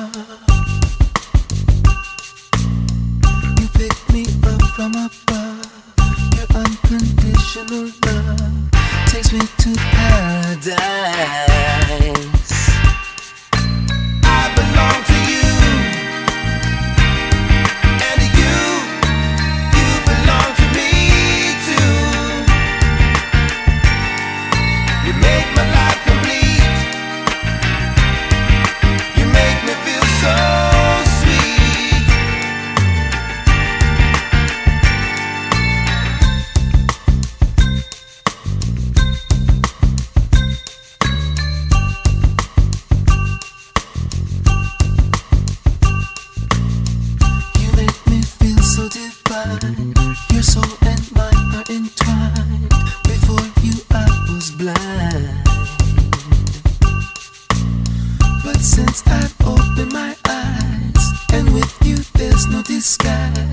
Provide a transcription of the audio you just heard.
You pick me up from above. Your unconditional love takes me to paradise. I belong to you, and you belong to me too. You make my life complete. You make me feel so sweet. You make me feel so divine. Your soul and mine are entwined. Before you I was blind, but since I've opened my eyes, and with you there's no disguise.